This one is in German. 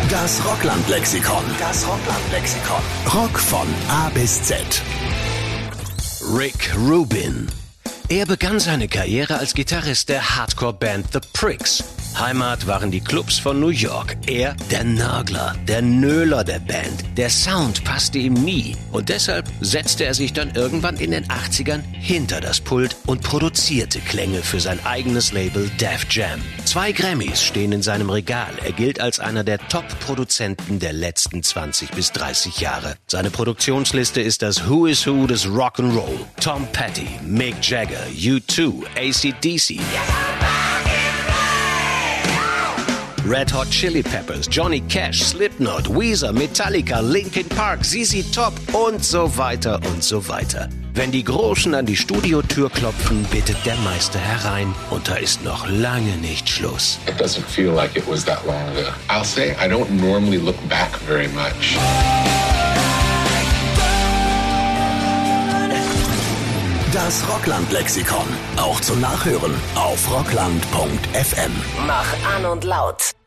Das Rockland-Lexikon. Das Rockland-Lexikon. Rock von A bis Z. Rick Rubin. Er begann seine Karriere als Gitarrist der Hardcore-Band The Pricks. Heimat waren die Clubs von New York. Er, der Nörgler, der Nöler der Band. Der Sound passte ihm nie. Und deshalb setzte er sich dann irgendwann in den 80ern hinter das Pult und produzierte Klänge für sein eigenes Label Def Jam. 2 Grammys stehen in seinem Regal. Er gilt als einer der Top-Produzenten der letzten 20 bis 30 Jahre. Seine Produktionsliste ist das Who is Who des Rock'n'Roll. Tom Petty, Mick Jagger, U2, AC/DC. Red Hot Chili Peppers, Johnny Cash, Slipknot, Weezer, Metallica, Linkin Park, ZZ Top und so weiter und so weiter. Wenn die Großen an die Studiotür klopfen, bittet der Meister herein und da ist noch lange nicht Schluss. It doesn't feel like it was that long ago. I'll say I don't normally look back very much. Das Rockland-Lexikon. Auch zum Nachhören auf rockland.fm. Mach an und laut.